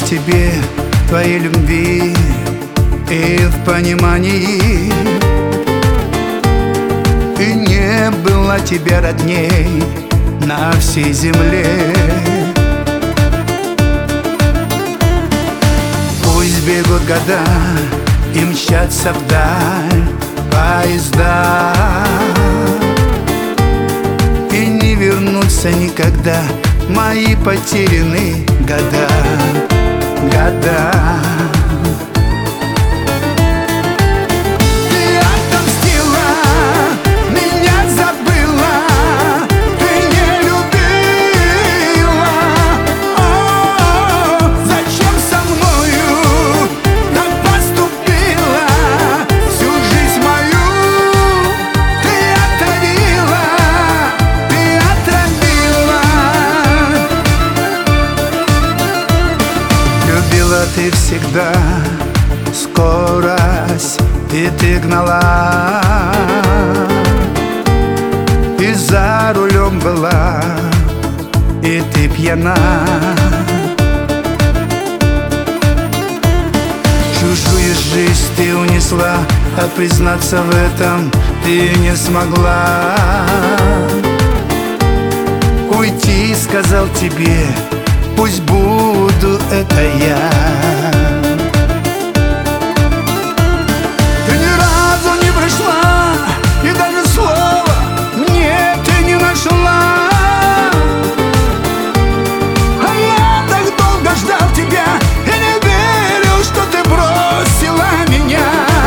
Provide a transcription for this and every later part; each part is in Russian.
тебе твоей любви и в понимании, и не было тебя родней на всей земле. Пусть бегут года и мчатся вдаль поезда, и не вернутся никогда мои потерянные года. Ты всегда скорость, и ты гнала, и за рулем была, и ты пьяна. Чужую жизнь ты унесла, а признаться в этом ты не смогла. Уйти сказал тебе, пусть буду это я. Ты ни разу не пришла, и даже слова мне ты не нашла. А я так долго ждал тебя и не верил, что ты бросила меня.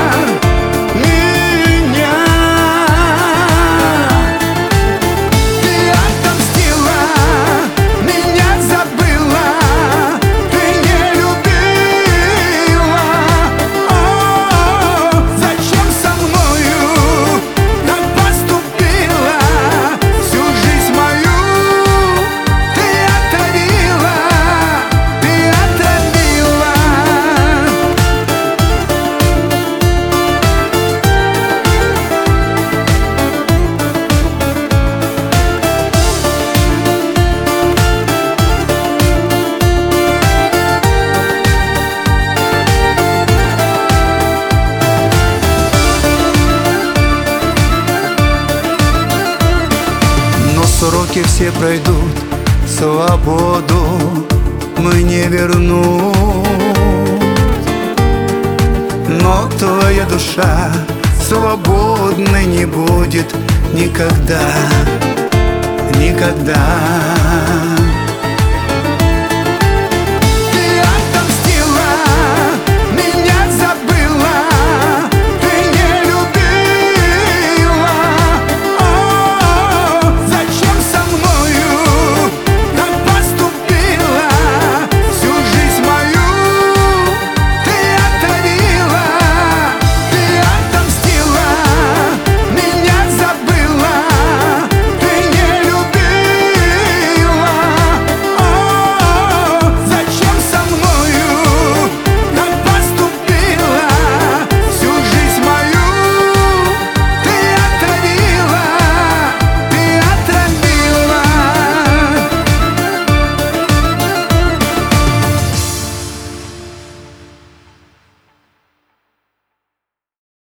Сроки все пройдут, свободу мы не вернут, но твоя душа свободной не будет никогда, никогда.